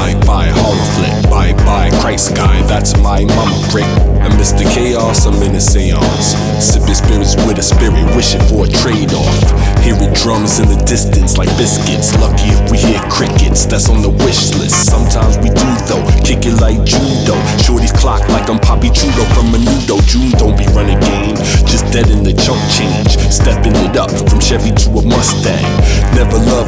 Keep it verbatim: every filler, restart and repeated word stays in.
Sci-fi horror flick. Bye bye Christ guy, that's my mama brick. And Mister Chaos, I'm in a seance, sipping spirits with a spirit, wishing for a trade-off. Hearing drums in the distance like biscuits. Lucky if we hear crickets, that's on the wish list. Sometimes we do though, kick it like judo. Shorty's clock like I'm Poppy Chudo from Menudo. June don't be running game, just dead in the chump change. Stepping it up from Chevy to a Mustang. Never love